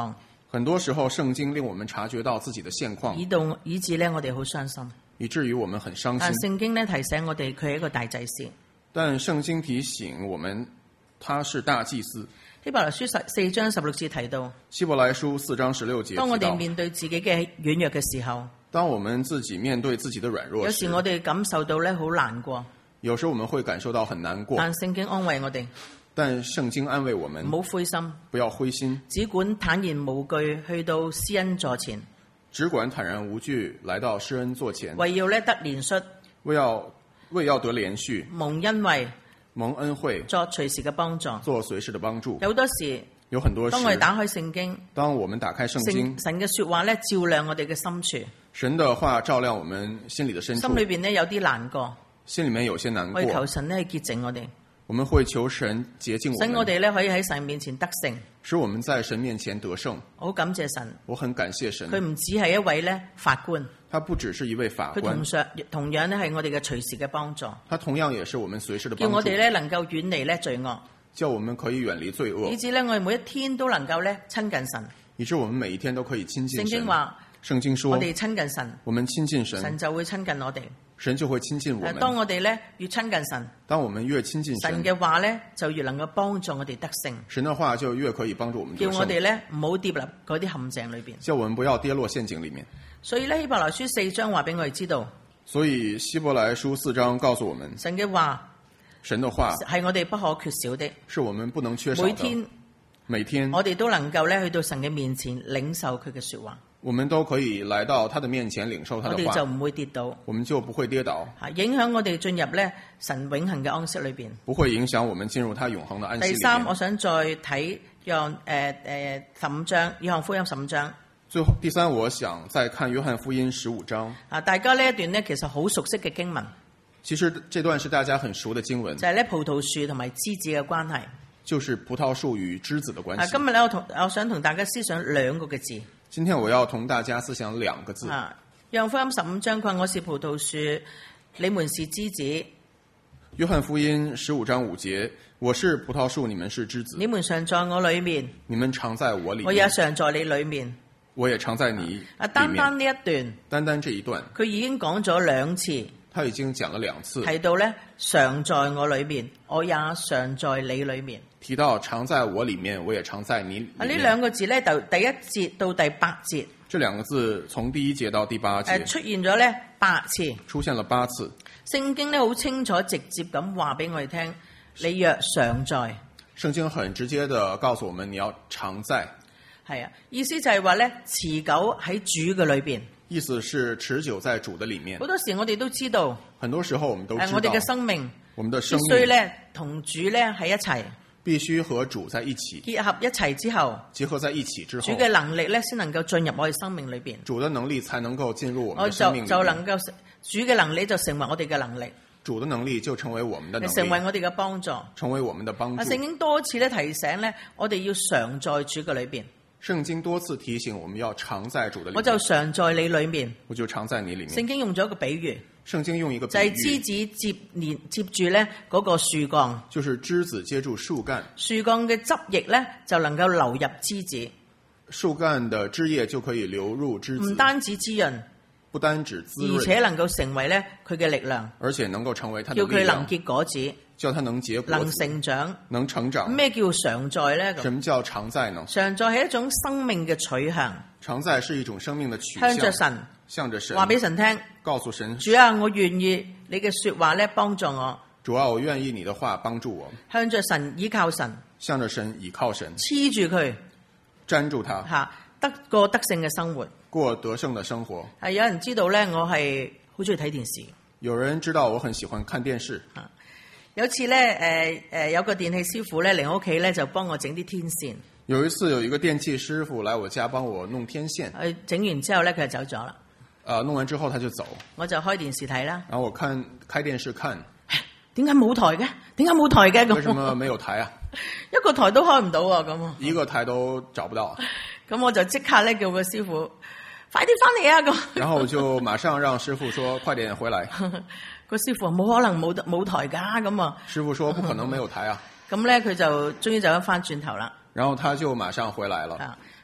很多時候聖經令我們察覺到自己的現況， 以到以致咧我哋好傷心。 以至於我們很傷但心。 聖經咧提醒我哋，佢係一個大祭司。 但聖經提醒我們，他是大祭司。 希伯來書十四章十六節提到， 希伯來書四章十六節提到， 當我哋面對自己嘅軟弱嘅時候， 當我們自己面對自己的軟弱時， 有時我哋感受到咧好難過， 有時候我們會感受到很難過。 但聖經安慰我哋， 但聖經安慰我們， 唔好灰心， 不要灰心， 只管坦然無懼去到施恩座前， 只管坦然無懼來到施恩座前， 為要咧得憐恤， 為要為要得憐恤， 蒙恩惠， 蒙恩惠， 作隨時嘅幫助， 做隨時的幫助。 有好多時， 有很多時， 當我哋打開聖經， 當我們打開聖經， 神嘅說話咧照亮我哋嘅心處， 神的話照亮我們心裡的深處， 心裏邊咧有啲難過， 心裡面有些難過， 我哋求神咧去潔淨我哋， 我們會求神潔淨我們， 使我哋咧可以喺神面前得勝， 使我們在神面前得勝。 好感謝神， 我很感謝神， 佢唔只係一位咧法官， 他不只是一位法官， 佢同樣同樣咧係我哋嘅隨時嘅幫助， 他同樣也是我們隨時的幫助， 叫我哋咧能夠遠離咧罪惡， 叫我們可以遠離罪惡， 以致咧我哋每一天都能夠咧親近神。 以致我們每一天都可以親近神。 聖經話， 聖經說， 我哋親近神， 我們親近神， 神就會親近我哋。 神就會親近我們。 當我哋咧越親近神， 當我們越親近神， 神嘅話咧就越能夠幫助我哋得勝。 神的話就越可以幫助我們得勝。 叫我哋咧唔好跌入嗰啲陷阱裏邊。 叫我們不要跌落陷阱裡面。 所以咧希伯來書四章話俾我哋知道。 所以希伯來書四章告訴我們， 神嘅話， 神的話係我哋不可缺少的， 是我們不能缺少的。 每天， 每天我哋都能夠咧去到神嘅面前領受佢嘅說話。 我們都可以來到他的面前領受他的話， 我哋就唔會跌倒， 我們就不會跌倒， 影響我哋進入咧神永恆嘅安息裏邊， 不會影響我們進入他永恆的安息裏面。 第三，我想再睇約誒誒十五章，約翰福音十五章。 最後第三，我想再看約翰福音十五章。 啊，大家呢一段呢，其實好熟悉嘅經文。 其實這段是大家很熟的經文， 就係咧葡萄樹同埋枝子嘅關係。 就是葡萄樹與枝子的關係。 啊，今日咧我同我想同大家思想兩個嘅字。 今天我要同大家思想兩個字。 啊，約翰福音十五章佢話：我是葡萄樹，你們是枝子。 約翰福音十五章五節：我是葡萄樹，你們是枝子。 你們常在我裏面， 你們常在我裏面， 我也常在你裏面。 我也常在你裏面。 啊，單單呢一段， 單單這一段， 佢已經講咗兩次。 他已經講了兩次， 提到咧常在我裏面，我也常在你裏面。 提到常在我裏面，我也常在你裏面。 啊，呢兩個字咧，就第一節到第八節。 這兩個字從第一節到第八節， 誒出現咗咧八次， 出現了八次。 聖經咧好清楚直接咁話俾我哋聽，你若常在。 聖經很直接地告訴我們，你要常在。 係啊，意思就係話咧持久喺主嘅裏邊。 意思是持久在主的裏面。 好多時我哋都知道， 很多時候我們都知道， 我哋嘅生命， 我們的生命必須咧同主咧喺一齊， 必須和主在一起， 結合一齊之後， 結合在一起之後， 主嘅能力咧先能夠進入我哋生命裏邊， 主的能力才能夠進入我們我就的生命裏面， 就能夠主嘅能力就成為我哋嘅能力， 主的能力就成為我們的能力， 成為我哋嘅幫助， 成為我們的幫助。 聖經多次咧提醒咧，我哋要常在主嘅裏邊。 聖經多次提醒我們要常在主的裏面， 我就常在你裏面， 我就常在你裏面。 聖經用咗一個比喻， 聖經用一個比就係、 喻， 枝子接連接住咧嗰個樹幹， 就是枝子接住樹幹， 樹幹嘅汁液咧就能夠流入枝子， 樹幹的枝葉就可以流入枝子， 唔單止滋潤， 不單止滋潤， 而且能夠成為咧佢嘅力量， 而且能夠成為它的叫力量， 佢能結果子， 叫它能結果子， 能成長， 能成長。 咩叫常在咧？ 什麼叫常在呢？ 常在係一種生命嘅取向， 常在是一種生命的取向， 向着神， 向着神， 話俾神聽， 告訴神， 主啊，我願意你嘅說話咧幫助我， 主啊，我願意你的話幫助我， 向着神依靠神， 向着神倚靠神， 黐住佢， 粘住他， 吓得過得勝嘅生活， 過得勝的生活。 係有人知道咧，我係好中意睇電視。 有人知道我很喜歡看電視。 啊，有次咧，誒、呃、誒，有個電器師傅咧嚟我屋企咧，就幫我整啲天線。 有一次有一個電器師傅來我家幫我弄天線， 佢整完之後咧，佢就走咗啦。 啊、呃，弄完之後他就走， 我就開電視睇啦。 然後我看開電視看， 點解冇台嘅？點解冇台嘅？ 為什麼沒有台啊？ 一個台都開唔到啊！咁一個台都找不到。 咁我就即刻咧叫個師傅快啲翻嚟啊！咁然後我就馬上讓師傅說快點回來。 個師傅話冇可能冇冇台㗎咁啊！ 師傅說不可能沒有台啊。 咁咧佢就終於就翻轉頭啦。 然後他就馬上回來了。 啊，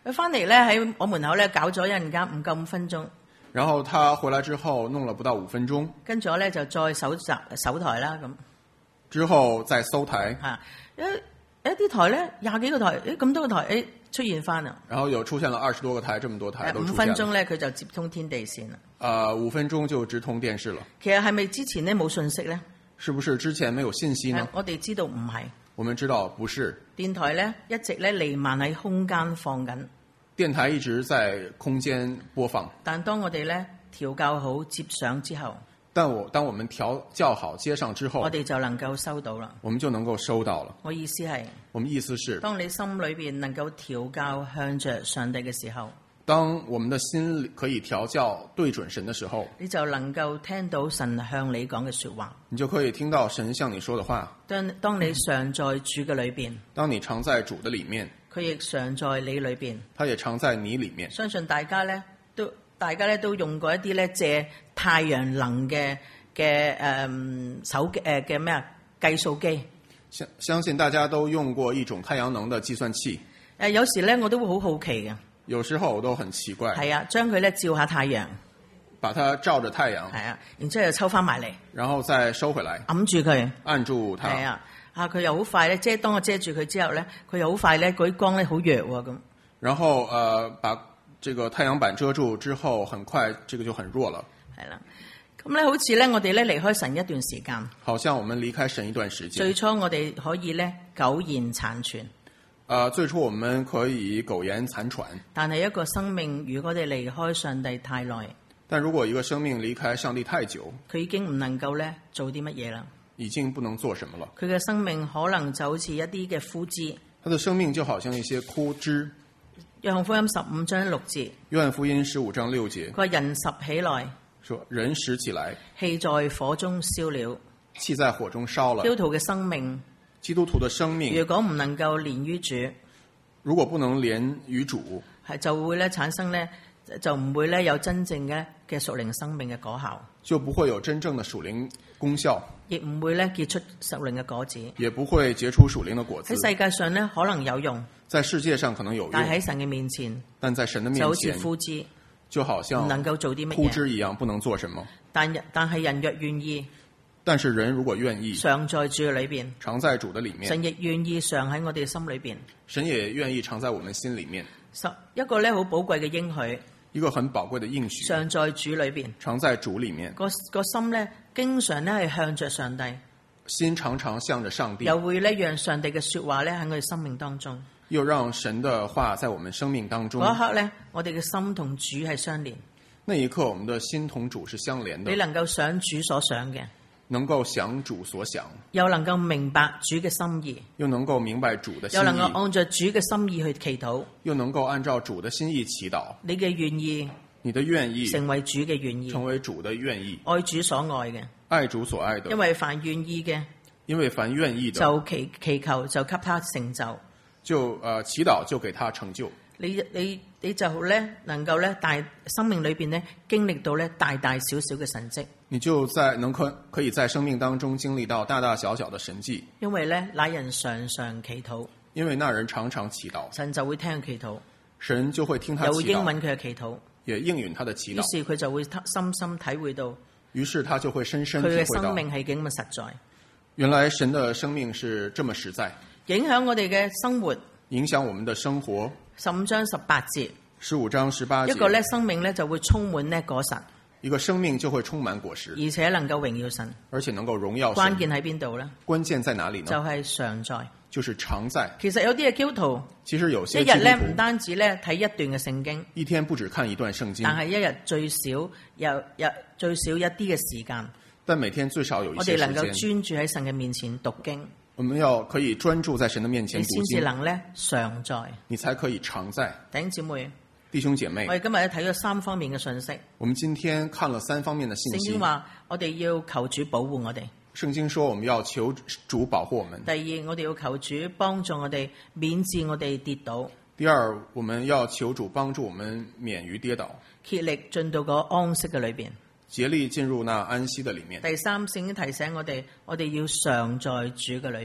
佢翻嚟咧喺我門口咧搞咗一陣間唔夠五分鐘， 然後他回來之後弄了不到五分鐘， 跟住咧就再搜集搜台啦咁。 之後再搜台， 嚇一一啲台咧廿幾個台，誒咁多個台誒出現翻啦。 然後有出現了二十多個台，這麼多台都出現了。 五分鐘咧佢就接通天地線啦。 呃，五分鐘就直通電視了。 其實係咪之前咧冇信息咧？ 是不是之前沒有信息呢？ 我哋知道唔係。 我們知道不是。 電台咧一直咧瀰漫喺空間放緊。 電台一直在空間播放。 但當我哋咧調校好接上之後， 但我當我們調校好接上之後， 我哋就能夠收到啦。 我們就能夠收到了。 我意思係， 我們意思是， 當你心裏邊能夠調校向着上帝嘅時候， 當我們的心可以調教對準神的時候， 你就能夠聽到神向你講嘅說話。 你就可以聽到神向你說的話。 當當你常在主嘅裏邊， 當你常在主的裏面， 佢亦常在你裏邊， 他也常在你裏面。 相信大家咧都大家咧都用過一啲咧借太陽能嘅嘅誒手機誒嘅咩啊計數機。 相相信大家都用過一種太陽能的計算器。 誒有時咧我都會好好奇嘅。 有時候我都很奇怪。 係啊，將佢咧照下太陽， 把它照着太陽。 係啊，然之後又抽翻埋嚟， 然後再收回來， 揞住佢， 按住它。 係啊，啊佢又好快咧，遮當我遮住佢之後咧，佢又好快咧，嗰啲光咧好弱喎咁。 然後呃，把這個太陽板遮住之後，很快這個就很弱了。 係啦，咁咧好似咧我哋咧離開神一段時間， 好像我們離開神一段時間。 最初我哋可以咧苟延殘喘。 呃，最初我們可以苟延殘喘， 但係一個生命如果我哋離開上帝太耐， 但如果一個生命離開上帝太久， 佢已經唔能夠咧做啲乜嘢啦。 已經不能做什麼了。 佢嘅生命可能就好似一啲嘅枯枝。 他的生命就好像一些枯枝。 約翰福音十五章六節。 約翰福音十五章六節。 佢話人拾起來， 說人拾起來， 棄在火中燒了。 棄在火中燒了。 基督徒嘅生命。 基督徒的生命， 如果唔能夠連於主， 如果不能連於主， 係就會咧產生咧，就唔會咧有真正嘅嘅屬靈生命嘅果效， 就不會有真正的屬靈功效， 亦唔會咧結出屬靈嘅果子， 也不會結出屬靈的果子。 喺世界上咧可能有用， 在世界上可能有用， 但喺神嘅面前， 但在神的面前就好似枯枝， 就好像唔能夠做啲乜嘢， 枯枝一樣，不能做什麼。 但但係人若願意。 但是人如果願意， 常在主嘅裏邊， 常在主的裏面， 神亦願意常喺我哋心裏邊， 神也願意常在我們心裏面。 十一個咧好寶貴嘅應許， 一個很寶貴的應許， 常在主裏邊， 常在主裏面。 個個心咧經常咧係向着上帝， 心常常向着上帝， 又會咧讓上帝嘅說話咧喺我哋生命當中， 又讓神的話在我們生命當中。 嗰一刻咧，我哋嘅心同主係相連， 那一刻我們的心同主是相連的。 你能夠想主所想嘅， 能夠想主所想， 又能夠明白主嘅心意， 又能夠明白主的心意， 又能夠按照主嘅心意去祈禱， 又能夠按照主的心意祈禱。 你嘅願意， 你的願意成為主嘅願意， 成為主的願意， 愛主所愛嘅， 愛主所愛的。 因為凡願意嘅， 因為凡願意的， 就祈祈求就給他成就， 就呃祈禱就給他成就。 你你你就咧能夠咧大生命裏邊咧經歷到咧大大小小嘅神蹟， 你就在能可可以在生命當中經歷到大大小小的神蹟。 因為咧那人常常祈禱， 因為那人常常祈禱， 神就會聽佢祈禱， 神就會聽他祈禱， 又會應允佢嘅祈禱， 也應允他的祈禱。 於是佢就會深深體會到， 於是他就會深深體佢會到嘅生命係幾咁實在。 原來神的生命是這麼實在， 影響我哋嘅生活， 影響我們的生活。 十五章十八節， 十五章十八節， 一個咧生命咧就會充滿呢果實， 一個生命就會充滿果實， 而且能夠榮耀神， 而且能夠榮耀神。 關鍵喺邊度咧？ 關鍵在哪裏呢？ 就係、是、常在， 就是常在。 其實有啲嘅基督徒， 其實有些一日咧唔單止咧睇一段嘅聖經， 一天不止看一段聖經， 但係一日最少有有最少一啲嘅時間， 但每天最少有一些時間， 我哋能夠專注喺神嘅面前讀經。 我們要可以專注在神的面前讀經， 你先至能咧常在， 你才可以常在。 弟兄姊妹， 弟兄姐妹， 我哋今日咧睇咗三方面嘅信息。 我們今天看了三方面的信息。 聖經話我哋要求主保護我哋。 聖經說我們要求主保護我們。 第二，我哋要求主幫助我哋，免致我哋跌倒。 第二，我們要求主幫助我們免於跌倒， 竭力進到個安息嘅裏邊。 竭力進入那安息的裡面。 第三，聖經提醒我哋，我哋要常在主嘅裏邊。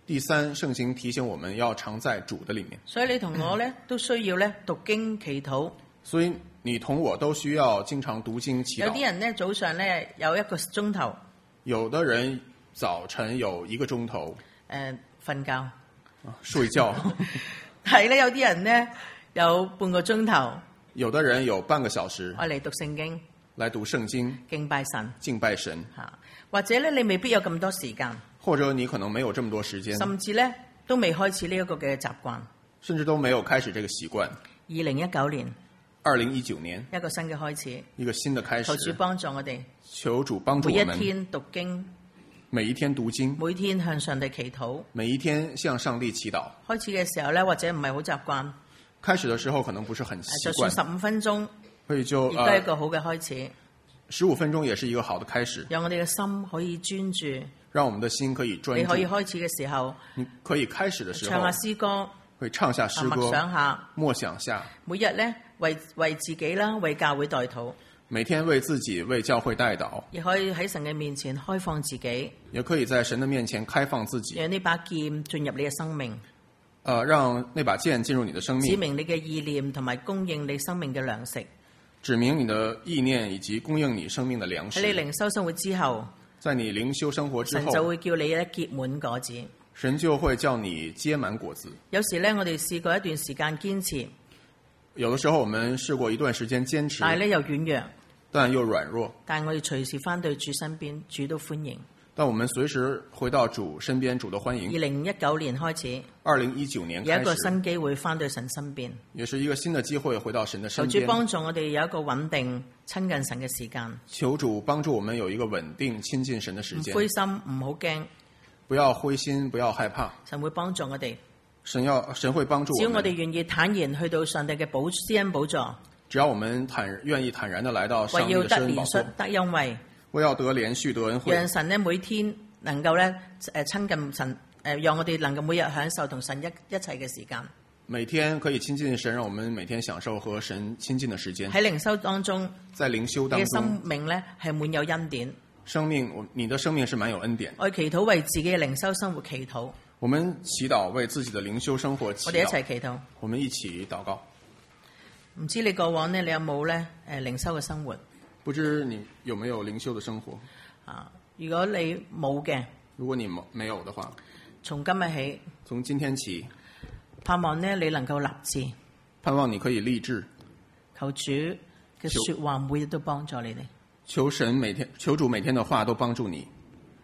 第三，聖經提醒我們要常在主的裡面。 所以你同我咧都需要咧讀經祈禱。 所以你同我都需要經常讀經祈禱。 有啲人咧早上咧有一個鐘頭， 有的人早晨有一個鐘頭誒瞓覺、 睡覺， 係咧有啲人咧有半個鐘頭， 有的人有半個小時我嚟讀聖經、 來讀聖經、 敬拜神、 敬拜神。 嚇，或者咧你未必有咁多時間， 或者你可能沒有這麼多時間， 甚至咧都未開始呢一個嘅習慣， 甚至都沒有開始這個習慣。 二零一九年， 二零一九年一個新嘅開始， 一個新的開始。 求主幫助我哋， 求主幫助我們。 每一天讀經， 每一天讀經， 每天向上帝祈禱， 每一天向上帝祈禱。 開始嘅時候咧，或者唔係好習慣， 開始的時候可能不是很習慣， 就算十五分鐘， 所以就亦都係一個好嘅開始。 十五分鐘也是一個好的開始， 讓我哋嘅心可以專注， 讓我們的心可以專注。 你可以開始嘅時候， 你可以開始的時候唱下詩歌， 可以唱下詩歌， 默想下， 默想下。 每日咧為為自己啦，為教會代禱， 每天為自己為教會代禱， 亦可以喺神嘅面前開放自己， 也可以在神的面前開放自己， 讓呢把劍進入你嘅生命， 呃，讓那把劍進入你的生命， 指明你嘅意念同埋供應你生命嘅糧食， 指明你的意念以及供應你生命的糧食。 喺你靈修生活之後， 在你靈修生活之後， 神就會叫你咧結滿果子， 神就會叫你結滿果子。 有時咧，我哋試過一段時間堅持， 有的時候我們試過一段時間堅持， 但係咧又軟弱， 但又軟弱。 但係我哋隨時翻到主身邊，主都歡迎。 但我們隨時回到主身邊，主的歡迎。 二零一九年開始， 二零一九年開始有一個新機會翻到神身邊， 也是一個新的機會回到神的身邊。 求主幫助我哋有一個穩定親近神嘅時間。 求主幫助我們有一個穩定親近神的時間。 唔灰心，唔好驚， 不要灰心，不要害怕。 神會幫助我哋。 神要神會幫助我們。 只要我哋願意坦然去到上帝嘅寶施恩寶座， 只要我們坦願意坦然地來到上帝為要得的施恩寶座， 憐恤得恩惠， 為要得憐恤得恩惠， 讓神咧每天能夠咧誒親近神，誒讓我哋能夠每日享受同神一一齊嘅時間。 每天可以親近神，讓我們每天享受和神親近的時間。 喺靈修當中， 在靈修當你嘅中， 生命咧係滿有恩典。 生命，你的生命是滿有恩典。 我哋祈禱為自己嘅靈修生活祈禱。 我們祈禱為自己的靈修生活祈禱。 我哋一齊祈禱。 我們一起禱告。 唔知你過往呢，你有冇咧誒靈修嘅生活？ 不知你有沒有靈修的生活？ 啊，如果你冇嘅， 如果你沒有的話， 從今日起， 從今天起， 盼望呢你能夠立志， 盼望你可以立志， 求主嘅說話每日都幫助你哋。 求神每天，求主每天的話都幫助你。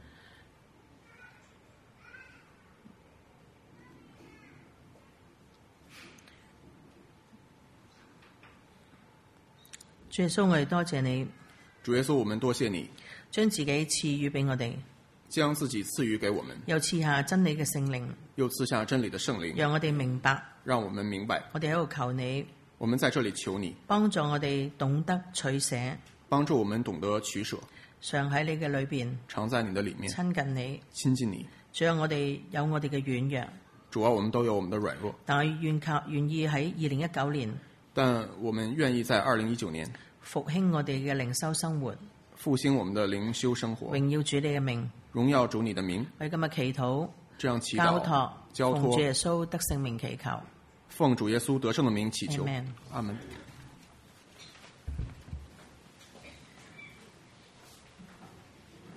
主耶穌，我哋多謝你。 主耶穌，我們多謝你， 將自己賜予俾我哋， 將自己賜予給我們， 又賜下真理嘅聖靈， 又賜下真理的聖靈， 讓我哋明白， 讓我們明白。 我哋喺度求你， 我們在這裡求你， 幫助我哋懂得取捨， 幫助我們懂得取捨， 常喺你嘅裏邊， 常在你的裡面， 親近你， 親近你。 主啊，我哋有我哋嘅軟弱， 主啊，我們都有我們的軟弱， 但係願靠願意喺二零一九年， 但我們願意在二零一九年復興我哋嘅靈修生活， 復興我們的靈修生活， 榮耀主你嘅名， 榮耀主你的名。 為今日祈禱， 這樣祈禱交託， 交託， 奉主耶穌得聖名祈求， 奉主耶穌得勝的名祈求。 Amen。 阿門。